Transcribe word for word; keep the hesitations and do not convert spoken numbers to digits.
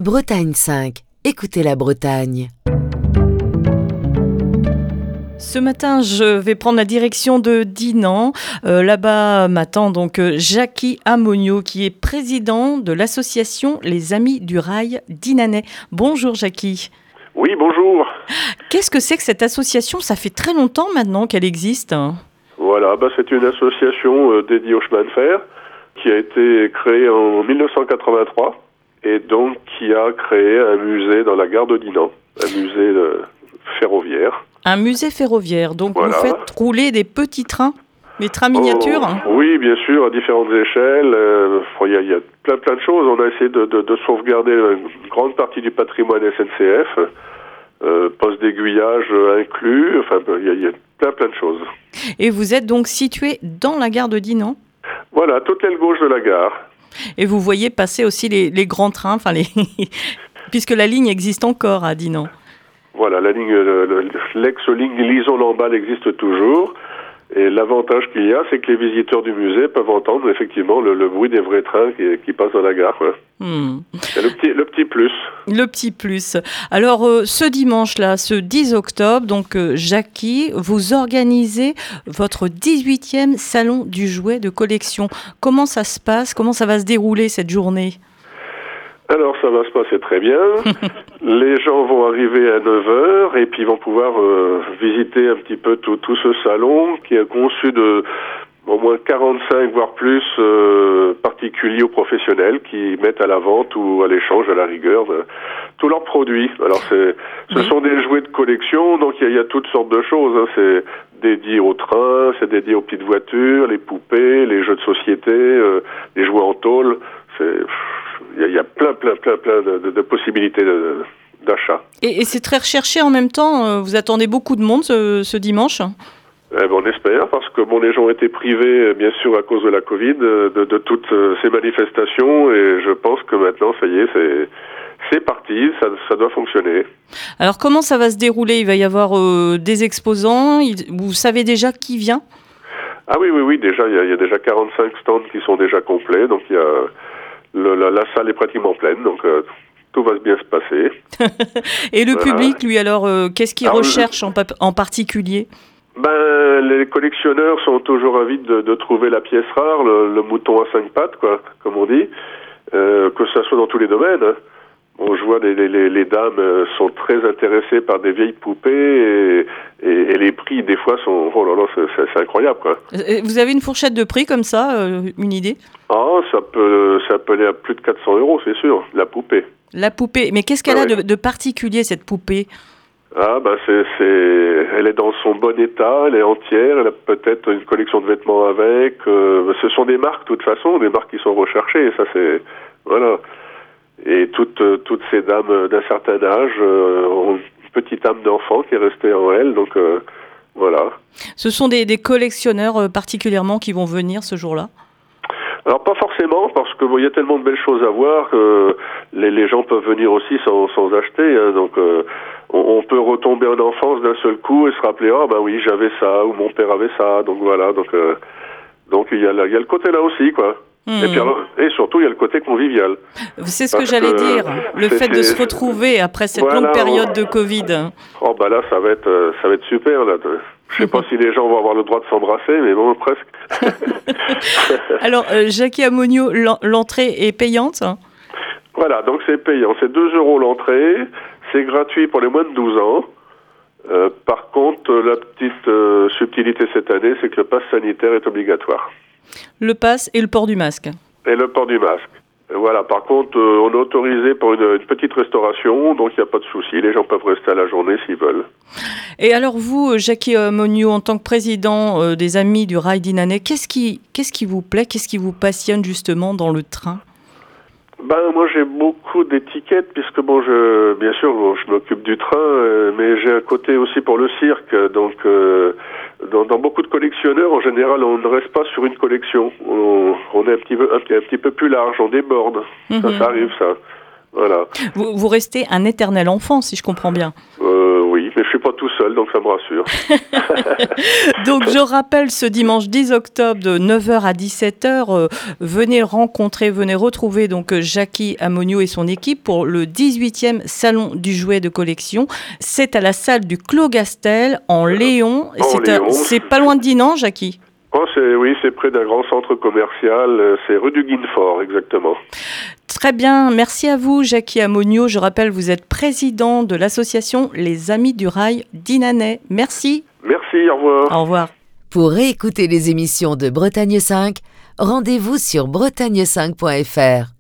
Bretagne cinq, écoutez la Bretagne. Ce matin, je vais prendre la direction de Dinan. Euh, là-bas m'attend donc euh, Jackie Amonio, qui est président de l'association Les Amis du Rail dinanais. Bonjour Jackie. Oui, bonjour. Qu'est-ce que c'est que cette association ? Ça fait très longtemps maintenant qu'elle existe. Voilà, bah c'est une association euh, dédiée au chemin de fer qui a été créée en dix-neuf cent quatre-vingt-trois et donc qui a créé un musée dans la gare de Dinan, un musée euh, ferroviaire. Un musée ferroviaire, donc Voilà. Vous faites rouler des petits trains, des trains miniatures. Oh, oui, bien sûr, à différentes échelles. Euh, il y a, il y a plein plein de choses. On a essayé de, de, de sauvegarder une grande partie du patrimoine S N C F, euh, poste d'aiguillage inclus. Enfin, il y, a, il y a plein plein de choses. Et vous êtes donc situé dans la gare de Dinan ? Voilà, toute l'aile gauche de la gare. Et vous voyez passer aussi les, les grands trains, enfin les puisque la ligne existe encore à Dinan. Voilà, la ligne, le, le, l'ex-ligne Lison-Lamballe existe toujours. Et l'avantage qu'il y a, c'est que les visiteurs du musée peuvent entendre effectivement le, le bruit des vrais trains qui, qui passent dans la gare. Quoi. Hmm. C'est le petit, le petit plus. Le petit plus. Alors, euh, ce dimanche-là, ce dix octobre, donc euh, Jackie, vous organisez votre dix-huitième salon du jouet de collection. Comment ça se passe ? Comment ça va se dérouler cette journée ? Alors, ça va se passer très bien. Les gens vont arriver à neuf heures et puis vont pouvoir euh, visiter un petit peu tout, tout ce salon qui est conçu de au moins quarante-cinq, voire plus, euh, particuliers ou professionnels qui mettent à la vente ou à l'échange, à la rigueur, de, tous leurs produits. Alors, c'est, ce sont des jouets de collection, donc il y, y a toutes sortes de choses. Hein. C'est dédié aux trains, c'est dédié aux petites voitures, les poupées, les jeux de société, euh, les jouets en tôle. C'est... Il y a plein, plein, plein, plein de, de, de possibilités de, d'achat. Et, et c'est très recherché en même temps. Vous attendez beaucoup de monde ce, ce dimanche ? Eh ben, on espère, parce que bon, les gens ont été privés, bien sûr, à cause de la Covid, de, de toutes ces manifestations. Et je pense que maintenant, ça y est, c'est, c'est parti, ça, ça doit fonctionner. Alors, comment ça va se dérouler ? Il va y avoir euh, des exposants. Il, vous savez déjà qui vient ? Ah oui, oui, oui. Déjà, il y a, il y a déjà quarante-cinq stands qui sont déjà complets. Donc, il y a... Le, la, la salle est pratiquement pleine, donc euh, tout va bien se passer. Et le voilà. Public, lui, alors, euh, qu'est-ce qu'il alors, recherche le... en, pa- en particulier ? Ben, les collectionneurs sont toujours avides de, de trouver la pièce rare, le, le mouton à cinq pattes, quoi, comme on dit, euh, que ça soit dans tous les domaines. Hein. Bon, je vois les, les, les dames sont très intéressées par des vieilles poupées et, et, et les prix, des fois, sont... Oh là là, c'est, c'est, c'est incroyable, quoi. Vous avez une fourchette de prix comme ça, euh, une idée ? Ah, ça peut, ça peut aller à plus de quatre cents euros, c'est sûr, la poupée. La poupée, mais qu'est-ce qu'elle ah, a ouais. de, de particulier, cette poupée ? Ah, ben, c'est, c'est... Elle est dans son bon état, elle est entière, elle a peut-être une collection de vêtements avec. Euh, ce sont des marques, de toute façon, des marques qui sont recherchées, et ça, c'est... Voilà. Et toutes, toutes ces dames d'un certain âge euh, ont une petite âme d'enfant qui est restée en elles, donc euh, voilà. Ce sont des, des collectionneurs euh, particulièrement qui vont venir ce jour-là ? Alors pas forcément, parce que bon, y a tellement de belles choses à voir que les, les gens peuvent venir aussi sans, sans acheter, hein, donc euh, on, on peut retomber en enfance d'un seul coup et se rappeler ah ben oui j'avais ça ou mon père avait ça, donc voilà, donc euh, donc il y a il y a le côté là aussi quoi. Mmh. Et, puis alors, et surtout, il y a le côté convivial. C'est ce que j'allais que, dire, le fait de se retrouver après cette voilà, longue période de Covid. Oh bah là, ça va être, ça va être super. Là. Je sais pas si les gens vont avoir le droit de s'embrasser, mais bon, presque. Alors, euh, Jackie Amonio, l'entrée est payante ? Voilà, donc c'est payant. C'est deux euros l'entrée. C'est gratuit pour les moins de douze ans. Euh, par contre, la petite euh, subtilité cette année, c'est que le pass sanitaire est obligatoire. Le pass et le port du masque. Et le port du masque. Et voilà, par contre, euh, on est autorisé pour une, une petite restauration, donc il n'y a pas de souci. Les gens peuvent rester à la journée s'ils veulent. Et alors vous, Jackie Amonio, en tant que président euh, des Amis du Rail dinanais, qu'est-ce qui, qu'est-ce qui vous plaît, qu'est-ce qui vous passionne justement dans le train ? Ben moi j'ai beaucoup d'étiquettes puisque bon je bien sûr bon, je m'occupe du train euh, mais j'ai un côté aussi pour le cirque donc euh, dans, dans beaucoup de collectionneurs en général on ne reste pas sur une collection on, on est un petit peu un, un petit peu plus large on déborde mm-hmm. ça, ça arrive ça voilà vous, vous restez un éternel enfant si je comprends bien euh, oui mais je suis suis pas tout seul, donc ça me rassure. Donc je rappelle, ce dimanche dix octobre de neuf heures à dix-sept heures, euh, venez rencontrer, venez retrouver donc Jackie Amonio et son équipe pour le dix-huitième Salon du jouet de collection. C'est à la salle du Clos Gastel en Léon. En c'est, Léon. À, c'est pas loin de Dinan, Jackie? Oh, c'est, oui, c'est près d'un grand centre commercial, c'est rue du Guinefort, exactement. Très bien, merci à vous Jackie Amonio. Je rappelle, vous êtes président de l'association Les Amis du Rail d'Inanais. Merci. Merci, au revoir. Au revoir. Pour réécouter les émissions de Bretagne cinq, rendez-vous sur bretagne cinq point f r.